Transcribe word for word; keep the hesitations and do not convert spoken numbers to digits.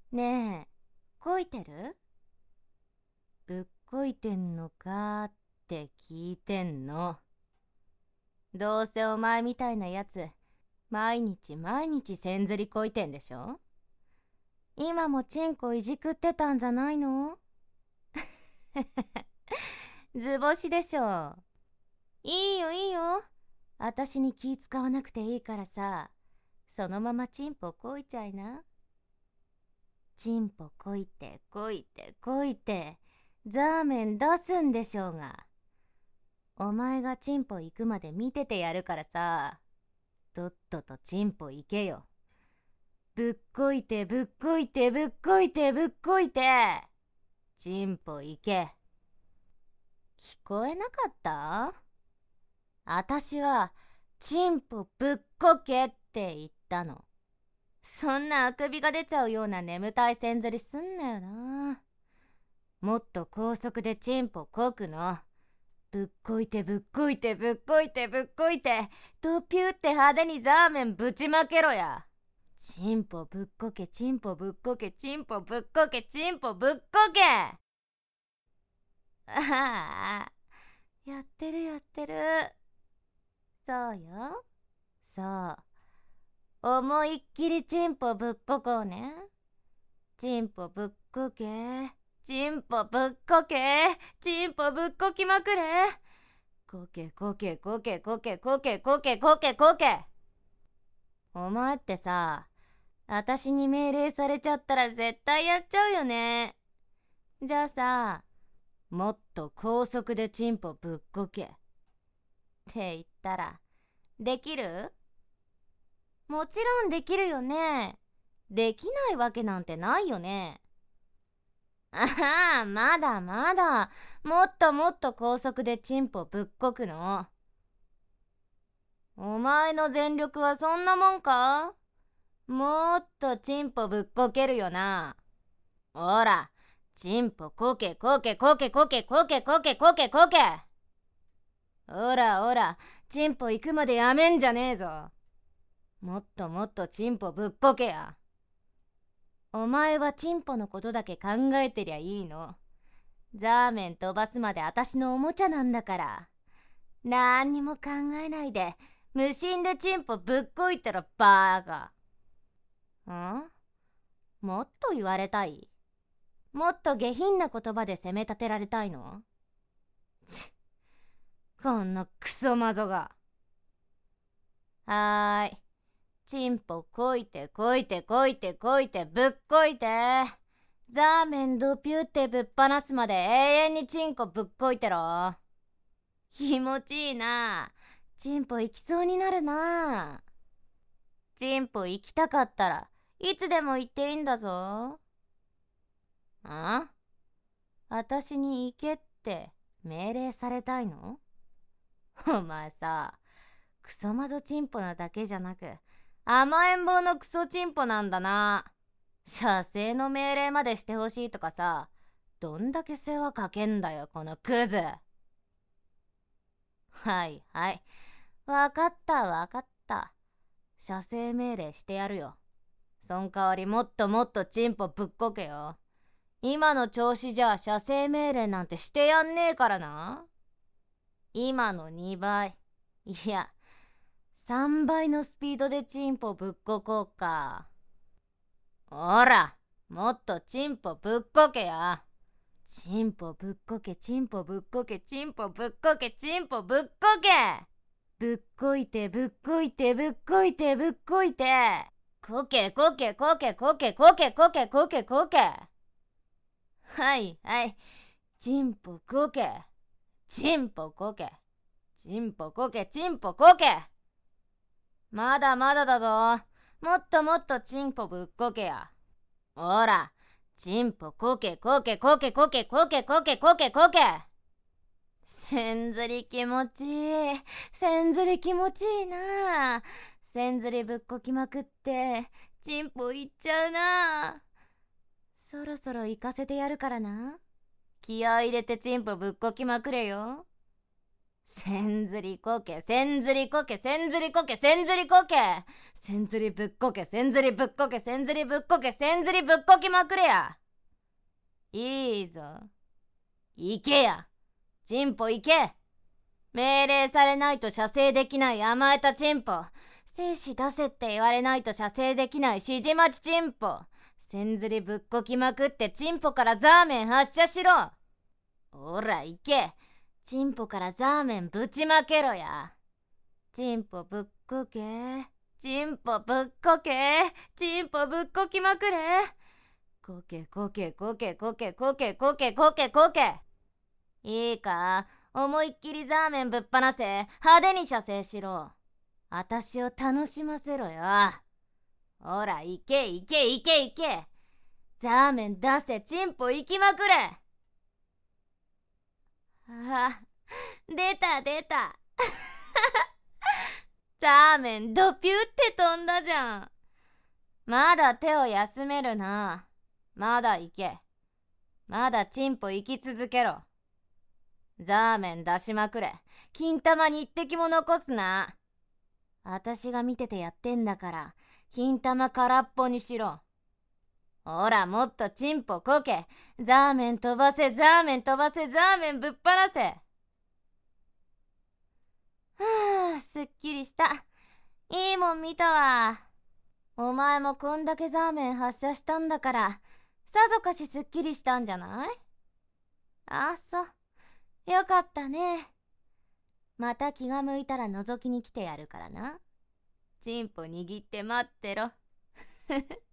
ねえ、こいてる？ぶっこいてんのかって聞いてんの。どうせお前みたいなやつ、毎日毎日せんずりこいてんでしょ？今もチンコいじくってたんじゃないの？図星でしょ。いいよいいよ。あたしに気使わなくていいからさ、そのままチンポこいちゃいな。チンポこいてこいてこいて、ザーメン出すんでしょうが。お前がチンポ行くまで見ててやるからさ、とっととチンポ行けよ。ぶっこいてぶっこいてぶっこいてぶっこいて、チンポ行け。聞こえなかった？あたしはチンポぶっこけって言ったの。そんなあくびが出ちゃうような眠たいせんずりすんなよな。もっと高速でチンポこくの。ぶっこいてぶっこいてぶっこいてぶっこいて、ドピューって派手にザーメンぶちまけろや。チンポぶっこけチンポぶっこけチンポぶっこけチンポぶっこけ。ああ、やってるやってる。そうよ、そう。思いっきりチンポぶっここうね。チンポぶっこけチンポぶっこけチンポぶっこきまくれ。こけこけこけこけこけこけこけこけ。お前ってさ、あたしに命令されちゃったら絶対やっちゃうよね。じゃあさ、もっと高速でチンポぶっこけって言ったらできる？もちろんできるよね。できないわけなんてないよね。ああ、まだまだ。もっともっと高速でチンポぶっこくの。お前の全力はそんなもんか？もっとチンポぶっこけるよな。ほら、チンポこけこけこけこけこけこけこけこけ。ほらほら、チンポ行くまでやめんじゃねえぞ。もっともっとチンポぶっこけや。お前はチンポのことだけ考えてりゃいいの。ザーメン飛ばすまであたしのおもちゃなんだから。なんにも考えないで無心でチンポぶっこいたらバーカ。ん？もっと言われたい？もっと下品な言葉で責め立てられたいの？ちっ、こんなクソマゾが。はーい、チンポこいてこいてこいてこいてぶっこいて。ザーメンドピュってぶっ放すまで永遠にチンコぶっこいてろ。気持ちいいな。チンポ行きそうになるな。チンポ行きたかったらいつでも行っていいんだぞ。あ？あたしに行けって命令されたいの？お前さ、クソマゾチンポなだけじゃなく甘えん坊のクソチンポなんだな。射精の命令までしてほしいとかさ、どんだけ世話かけんだよこのクズ。はいはい、わかったわかった。射精命令してやるよ。そん代わりもっともっとチンポぶっこけよ。今の調子じゃ射精命令なんてしてやんねえからな。今のにばい、いやさんばいのスピードでチンポぶっここうか。ほら、もっとチンポぶっこけや。チンポぶっこけチンポぶっこけチンポぶっこけチンポぶっこけ。ぶっこいてぶっこいてぶっこいてぶっこいて。こけこけこけこけこけこけこけこけ。はいはい、チンポこけチンポこけチンポこけチンポこけ。まだまだだぞ。もっともっとチンポぶっこけや。ほら、チンポこけこけこけこけこけこけこけこけ。せんずり気持ちいい。せんずり気持ちいいな。せんずりぶっこきまくってチンポいっちゃうな。そろそろ行かせてやるからな。気合い入れてチンポぶっこきまくれよ。 せんずりこけ、せんずりこけ、せんずりこけ、せんずりこけ。せんずりぶっこけ、せんずりぶっこけ、せんずりぶっこけ、せんずりぶっこきまくれや。いいぞ。行けや。チンポ行け。命令されないと射精できない甘えたチンポ。精子出せって言われないと射精できない指示待ちチンポ。せんずりぶっこきまくってチンポからザーメン発射しろ。ほら行け。チンポからザーメンぶちまけろや。チンポぶっこけ。チンポぶっこけ。チンポぶっこきまくれ。こけこけこけこけこけこけこけこけ。いいか、思いっきりザーメンぶっ放せ。派手に射精しろ。あたしを楽しませろよ。ほら行け行け行け行け。ザーメン出せ。チンポ行きまくれ。あ、出た出た。ザーメンドピュって飛んだじゃん。まだ手を休めるな。まだ行け。まだチンポ行き続けろ。ザーメン出しまくれ。金玉に一滴も残すな。あたしが見ててやってんだから、金玉空っぽにしろ。ほらもっとチンポこけ。ザーメン飛ばせ、ザーメン飛ばせ、ザーメンぶっ放せ。はあ、すっきりした。いいもん見たわ。お前もこんだけザーメン発射したんだから、さぞかしすっきりしたんじゃない？あ、そう。よかったね。また気が向いたら覗きに来てやるからな。チンポ握って待ってろ。